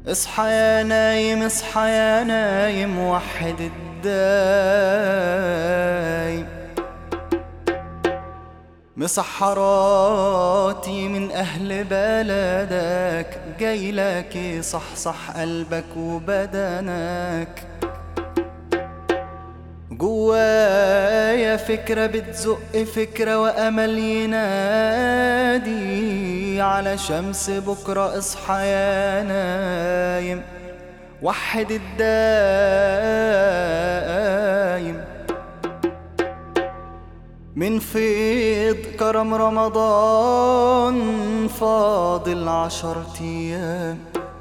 اصحى يا نايم اصحى يا نايم وحد الدايم. مسحراتي من أهل بلدك جايلك يصحصح قلبك وبدنك. جوايا فكرة بتزق فكرة وأمل ينادي على شمس بكرة. اصحى يا نايم وحد الدايم. من فيض كرم رمضان فاضل 10 أيام،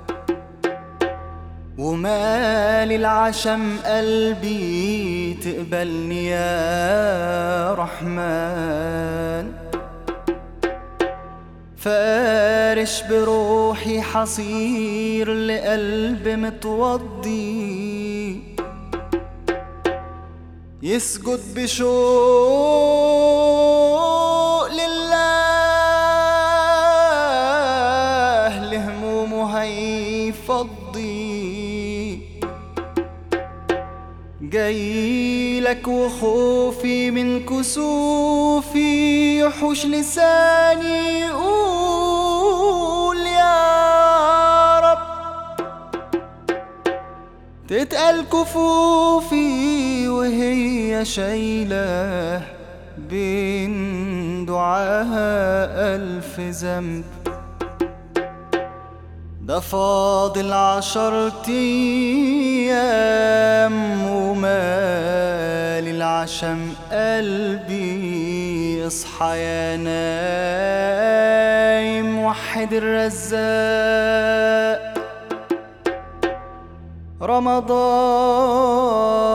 ومال العشم قلبي تقبلني يا رحمن. فارش بروحي حصير لقلب متوضي يسجد بشوق لله لهمومه هيفضي. جايلك وخوفي من كسوفي يحوش لساني يقول يا رب. تتقل كفوفي وهي شايلة بين دعاها 1000 ذنب. ده فاضل 10 أيام ومال العشم قلبي. اصحى يا نايم وحد الرزاق. رمضان